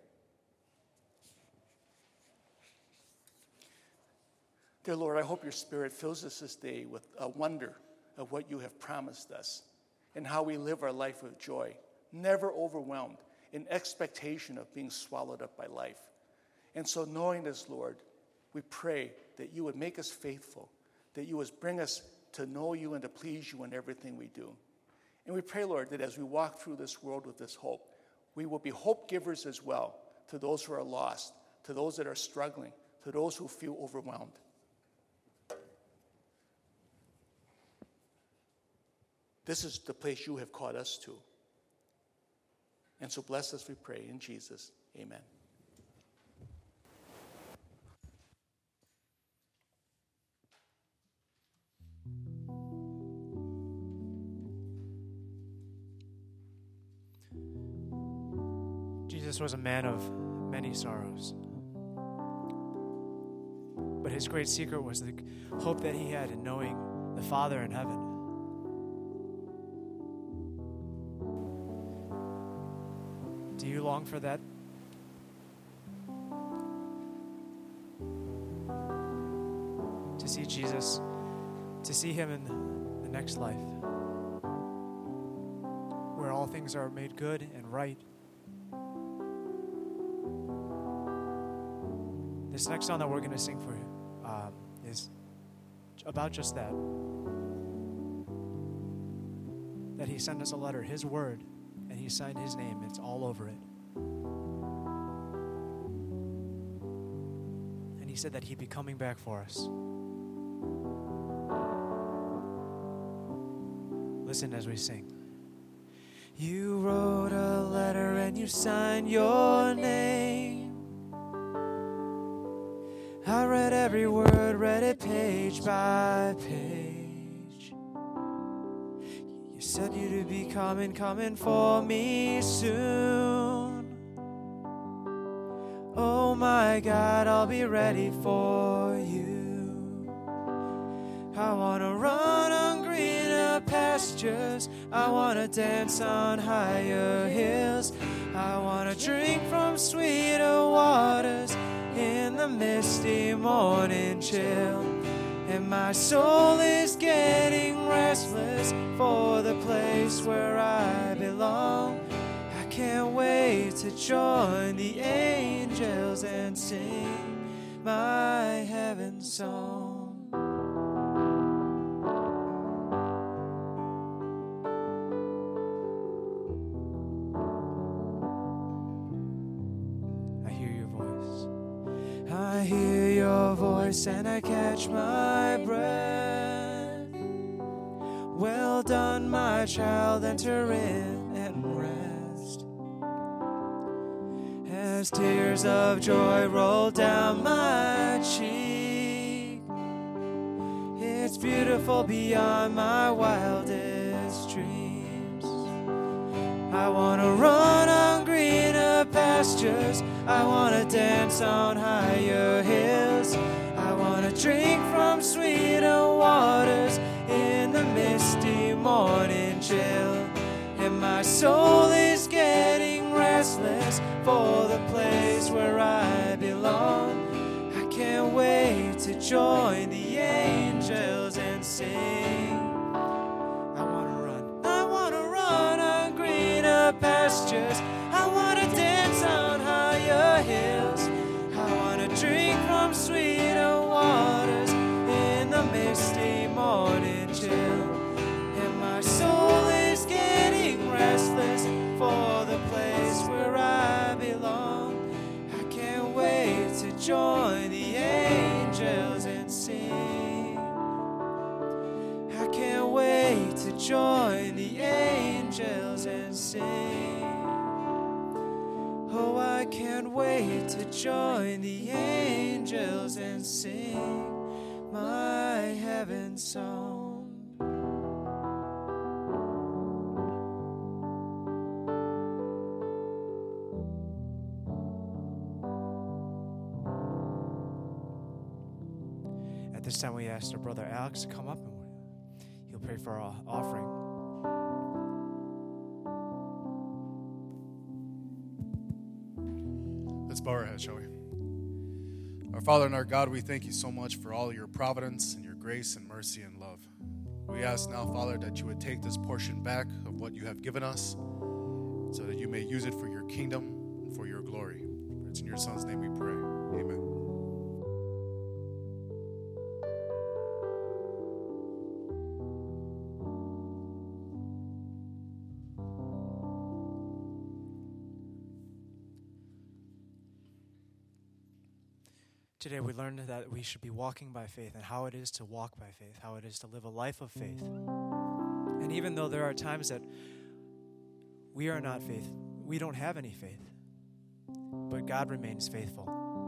Dear Lord, I hope your Spirit fills us this day with a wonder of what you have promised us and how we live our life with joy, never overwhelmed, in expectation of being swallowed up by life. And so knowing this, Lord, we pray that you would make us faithful, that you would bring us to know you and to please you in everything we do. And we pray, Lord, that as we walk through this world with this hope, we will be hope givers as well to those who are lost, to those that are struggling, to those who feel overwhelmed. This is the place you have called us to. And so bless us, we pray, in Jesus. Amen. Jesus was a man of many sorrows. But his great secret was the hope that he had in knowing the Father in heaven. Do you long for that? To see Jesus, to see him in the next life, where all things are made good and right. This next song that we're going to sing for you is about just that. That he sent us a letter, his word, and he signed his name. It's all over it. And he said that he'd be coming back for us. Listen as we sing. You wrote a letter and you signed your name. I read every word, read it page by page. You said you'd be coming for me soon. Oh my God, I'll be ready for you. I wanna run on greener pastures. I wanna dance on higher hills. I wanna drink from sweeter waters in the misty morning chill. And my soul is getting restless for the place where I belong. I can't wait to join the angels and sing my heaven song. I hear your voice and I catch my breath. Well done, my child, enter in and rest. As tears of joy roll down my cheek, it's beautiful beyond my wildest dreams. I want to run on greener pastures. I want to dance on higher hills. I want to drink from sweeter waters in the misty morning chill. And my soul is getting restless for the place where I belong. I can't wait to join the angels and sing. I want to run on greener pastures. I want to dance on higher hills. I want to drink from sweeter waters in the misty morning chill. And my soul is getting restless for the place where I belong. I can't wait to join the angels and sing. I can't wait to join the angels and sing. Oh, I can't wait to join the angels and sing my heaven song. this time we asked our brother Alex to come up and he'll pray for our offering. Let's bow our heads, shall we? Our Father and our God, we thank you so much for all your providence and your grace and mercy and love. We ask now, Father, that you would take this portion back of what you have given us so that you may use it for your kingdom and for your glory. It's in your Son's name we pray. Amen. Today we learned that we should be walking by faith and how it is to walk by faith, how it is to live a life of faith. And even though there are times that we are not faith, we don't have any faith, but God remains faithful.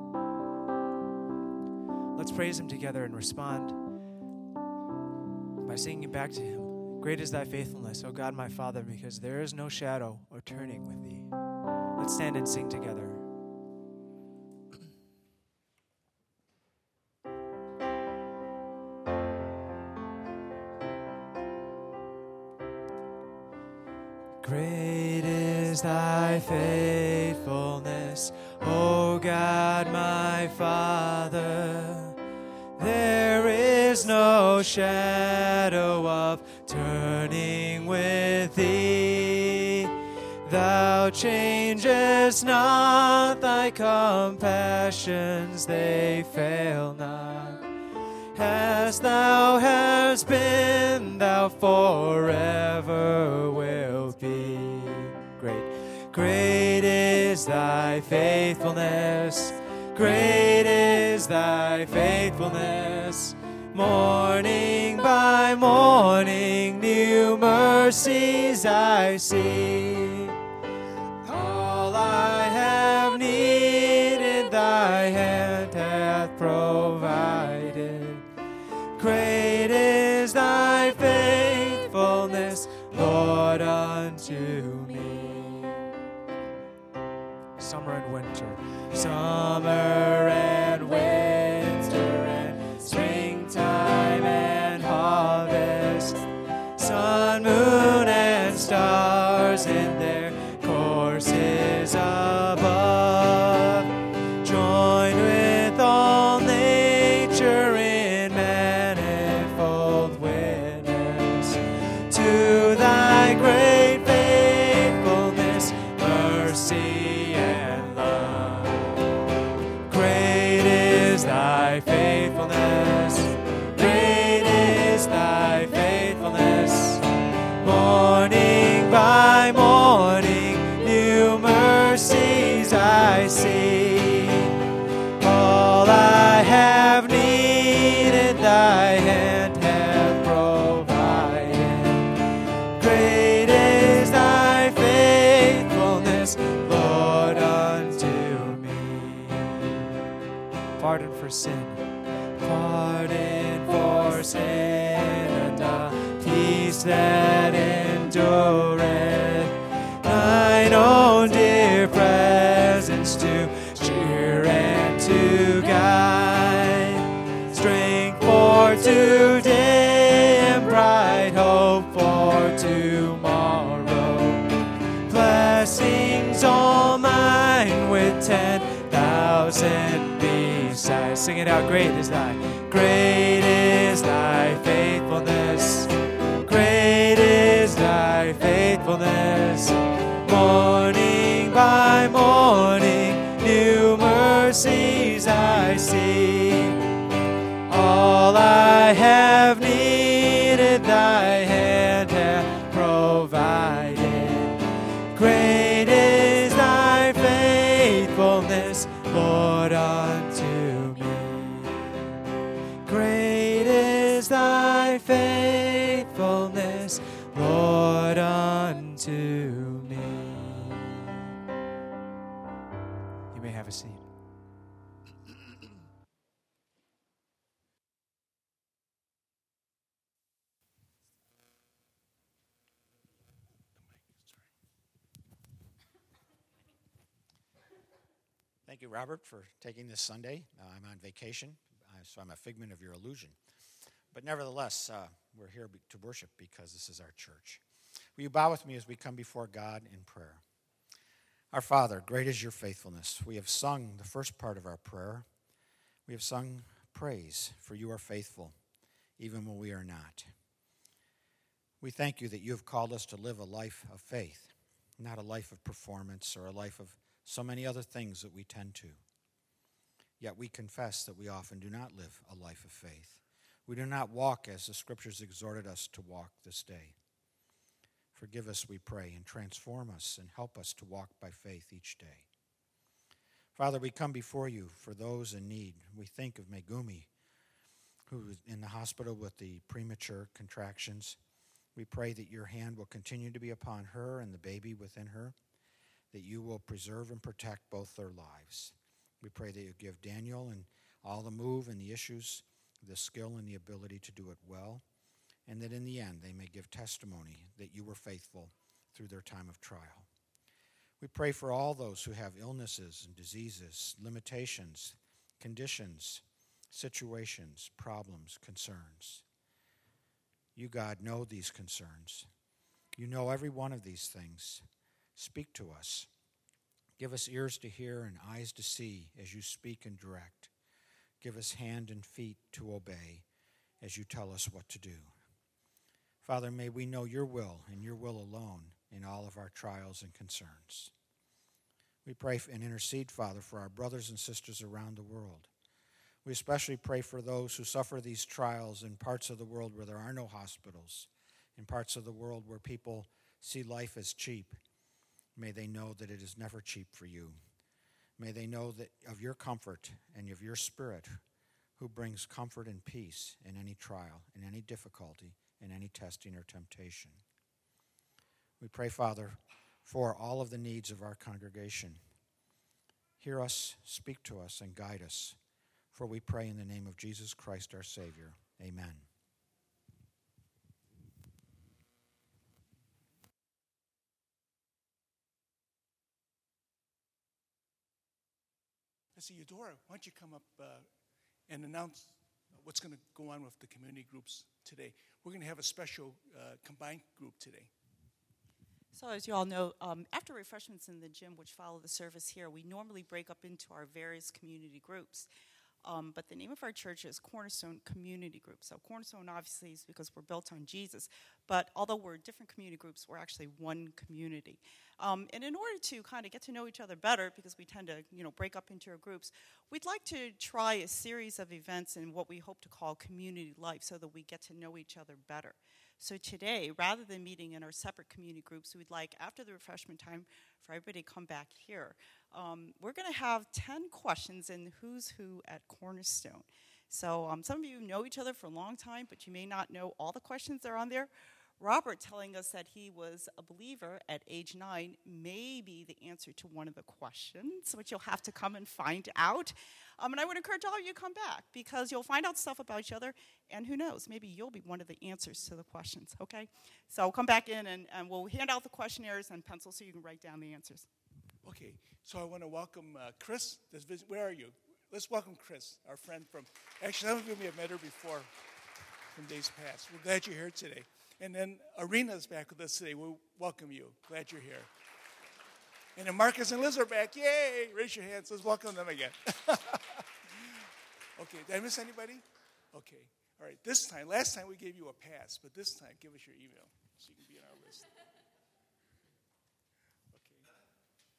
Let's praise Him together and respond by singing back to Him. Great is thy faithfulness, O God my Father, because there is no shadow or turning with thee. Let's stand and sing together. Great is thy faithfulness, O God my Father. There is no shadow of turning with thee. Thou changest not, thy compassions, they fail not. As thou hast been, thou forever wilt be. Great is thy faithfulness. Great is thy faithfulness. Morning by morning, new mercies I see. All I have needed, thy hand hath provided. Great is thy faithfulness, Lord, unto me. Summer and winter, summer and winter, and springtime and harvest, sun, moon, and stars in their courses above, join with all nature in manifold witness to thy great faithfulness, mercy, and love. Great is thy faithfulness. Great is thy faithfulness. Morning by morning, new mercies I see. All I have needed, thy hand hath provided. Great is thy faithfulness, Lord, unto me. Pardon for sin, pardon for sin, and a peace that endureth. Thine own dear presence to cheer and to guide. Strength for today and bright hope for tomorrow. Blessings all mine with 10,000 besides. Sing it out. Great is thy faithfulness. Great is thy faithfulness. Morning by morning, new mercies I see. All I have needed, thy hand hath provided. Great is thy faithfulness, Lord, unto me. Great is thy faithfulness, Lord, unto me. You may have a seat. Thank you, Robert, for taking this Sunday. I'm on vacation, so I'm a figment of your illusion. But nevertheless, we're here to worship because this is our church. Will you bow with me as we come before God in prayer? Our Father, great is your faithfulness. We have sung the first part of our prayer. We have sung praise, for you are faithful, even when we are not. We thank you that you have called us to live a life of faith, not a life of performance or a life of so many other things that we tend to. Yet we confess that we often do not live a life of faith. We do not walk as the Scriptures exhorted us to walk this day. Forgive us, we pray, and transform us and help us to walk by faith each day. Father, we come before you for those in need. We think of Megumi, who is in the hospital with the premature contractions. We pray that your hand will continue to be upon her and the baby within her, that you will preserve and protect both their lives. We pray that you give Daniel and all the move and the issues, the skill and the ability to do it well, and that in the end they may give testimony that you were faithful through their time of trial. We pray for all those who have illnesses and diseases, limitations, conditions, situations, problems, concerns. You, God, know these concerns. You know every one of these things. Speak to us. Give us ears to hear and eyes to see as you speak and direct. Give us hand and feet to obey as you tell us what to do. Father, may we know your will and your will alone in all of our trials and concerns. We pray and intercede, Father, for our brothers and sisters around the world. We especially pray for those who suffer these trials in parts of the world where there are no hospitals, in parts of the world where people see life as cheap. May they know that it is never cheap for you. May they know that of your comfort and of your Spirit, who brings comfort and peace in any trial, in any difficulty, in any testing or temptation. We pray, Father, for all of the needs of our congregation. Hear us, speak to us, and guide us. For we pray in the name of Jesus Christ, our Savior. Amen. Let's see, Eudora, why don't you come up and announce what's going to go on with the community groups today. We're going to have a special combined group today. So as you all know, after refreshments in the gym, which follow the service here, we normally break up into our various community groups. But the name of our church is Cornerstone Community Group. So Cornerstone obviously is because we're built on Jesus. But although we're different community groups, we're actually one community. And in order to kind of get to know each other better, because we tend to break up into our groups, we'd like to try a series of events in what we hope to call community life so that we get to know each other better. So today, rather than meeting in our separate community groups, we'd like, after the refreshment time, for everybody to come back here. We're going to have 10 questions in Who's Who at Cornerstone. So some of you know each other for a long time, but you may not know all the questions that are on there. Robert telling us that he was a believer at age 9 may be the answer to one of the questions, which you'll have to come and find out. And I would encourage all of you to come back because you'll find out stuff about each other, and who knows, maybe you'll be one of the answers to the questions, okay? So come back in, and we'll hand out the questionnaires and pencils so you can write down the answers. Okay, so I want to welcome Chris. Where are you? Let's welcome Chris, our friend from, actually, some of you may have met her before from days past. We're glad you're here today. And then Arena's back with us today. We'll welcome you. Glad you're here. And then Marcus and Liz are back. Yay! Raise your hands. Let's welcome them again. Okay, did I miss anybody? Okay. All right, last time we gave you a pass, but this time give us your email so you can be on our list. Okay. All right,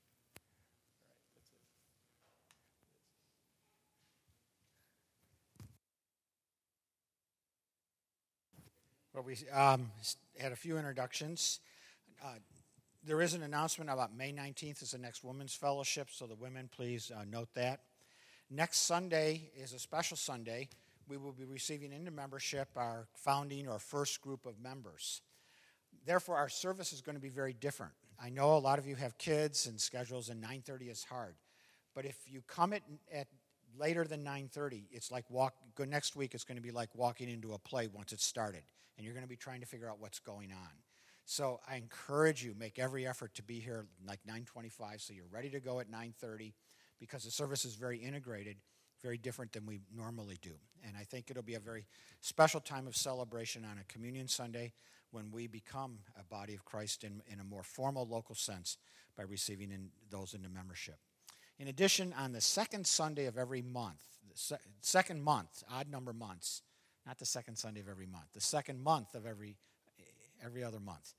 that's it. Well, we had a few introductions. There is an announcement about May 19th is the next Women's Fellowship, so the women, please note that. Next Sunday is a special Sunday. We will be receiving into membership our founding or first group of members. Therefore, our service is going to be very different. I know a lot of you have kids and schedules, and 9:30 is hard. But if you come at later than 9:30, it's like next week it's going to be like walking into a play once it's started, and you're going to be trying to figure out what's going on. So I encourage you, make every effort to be here like 9:25 so you're ready to go at 9:30 because the service is very integrated, very different than we normally do. And I think it'll be a very special time of celebration on a Communion Sunday when we become a body of Christ in a more formal local sense by receiving those into membership. In addition, on the second Sunday of every month, second month, odd number months, not the second Sunday of every month, the second month of every other month,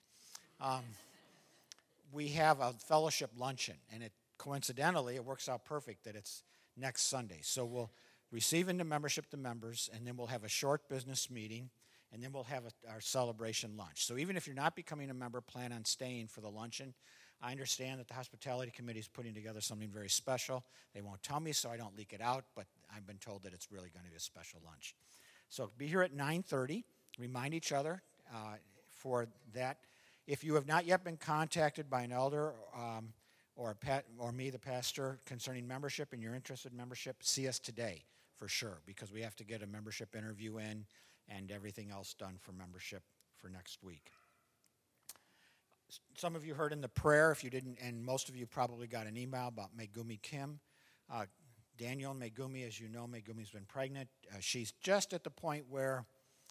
we have a fellowship luncheon, and coincidentally, it works out perfect that it's next Sunday. So we'll receive into membership the members, and then we'll have a short business meeting, and then we'll have our celebration lunch. So even if you're not becoming a member, plan on staying for the luncheon. I understand that the hospitality committee is putting together something very special. They won't tell me, so I don't leak it out, but I've been told that it's really going to be a special lunch. So be here at 9:30. Remind each other for that. If you have not yet been contacted by an elder or me, the pastor, concerning membership and you're interested in membership, see us today for sure, because we have to get a membership interview in and everything else done for membership for next week. Some of you heard in the prayer, if you didn't, and most of you probably got an email about Megumi Kim. Daniel Megumi, as you know, Megumi's been pregnant. She's just at the point where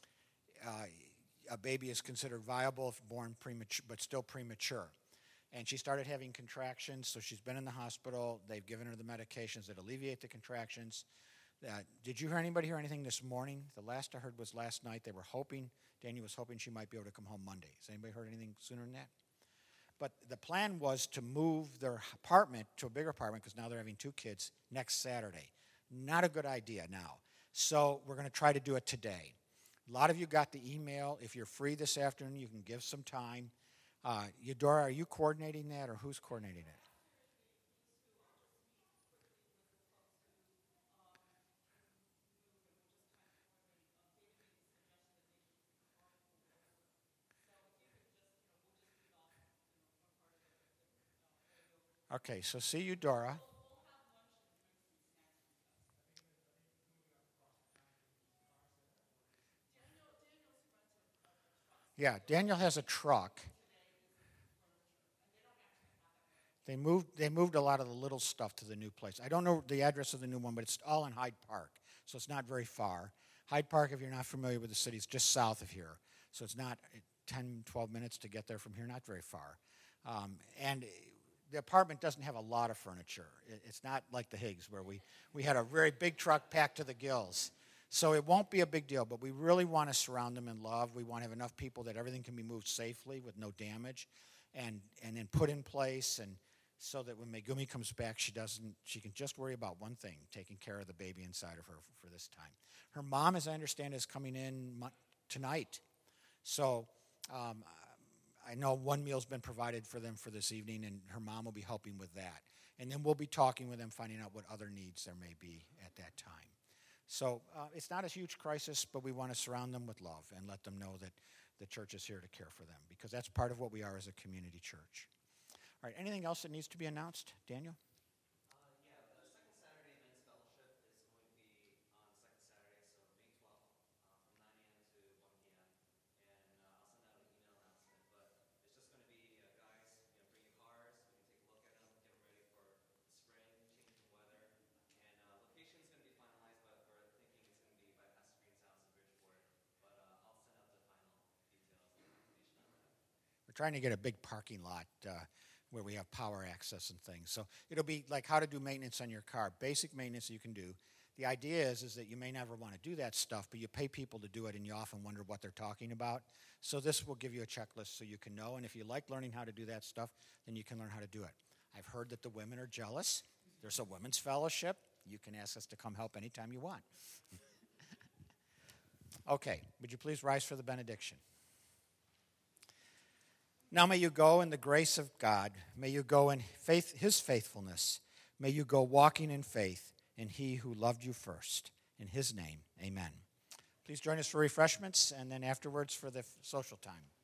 a baby is considered viable if born premature, but still premature. And she started having contractions, so she's been in the hospital. They've given her the medications that alleviate the contractions. Did you hear anybody hear anything this morning? The last I heard was last night. They were hoping, Daniel was hoping she might be able to come home Monday. Has anybody heard anything sooner than that? But the plan was to move their apartment to a bigger apartment because now they're having 2 kids next Saturday. Not a good idea now. So we're going to try to do it today. A lot of you got the email. If you're free this afternoon, you can give some time. Eudora, are you coordinating that, or who's coordinating it? Okay, so see Eudora. Yeah, Daniel has a truck. They moved a lot of the little stuff to the new place. I don't know the address of the new one, but it's all in Hyde Park, so it's not very far. Hyde Park, if you're not familiar with the city, is just south of here, so it's not 10, 12 minutes to get there from here, not very far. And the apartment doesn't have a lot of furniture. It's not like the Higgs, where we had a very big truck packed to the gills. So it won't be a big deal, but we really want to surround them in love. We want to have enough people that everything can be moved safely with no damage and then put in place, and so that when Megumi comes back, she can just worry about one thing, taking care of the baby inside of her for this time. Her mom, as I understand, is coming in tonight. So I know one meal's been provided for them for this evening, and her mom will be helping with that. And then we'll be talking with them, finding out what other needs there may be at that time. So it's not a huge crisis, but we want to surround them with love and let them know that the church is here to care for them, because that's part of what we are as a community church. All right, anything else that needs to be announced? Daniel? Yeah, the second Saturday Men's Fellowship is going to be on the second Saturday, so May 12th, from 9 a.m. to 1 p.m. And I'll send out an email announcement, but it's just going to be, guys, bring your cars, we can take a look at them, get them ready for the spring, changing weather. And location is going to be finalized, but we're thinking it's going to be by Pastor Green's house in Bridgeport. But I'll send out the final details and information on that. We're trying to get a big parking lot where we have power access and things. So it'll be like how to do maintenance on your car, basic maintenance you can do. The idea is that you may never want to do that stuff, but you pay people to do it, and you often wonder what they're talking about. So this will give you a checklist so you can know, and if you like learning how to do that stuff, then you can learn how to do it. I've heard that the women are jealous. There's a women's fellowship. You can ask us to come help anytime you want. Okay, would you please rise for the benediction? Now may you go in the grace of God. May you go in His faithfulness. May you go walking in faith in He who loved you first. In His name, amen. Please join us for refreshments and then afterwards for the social time.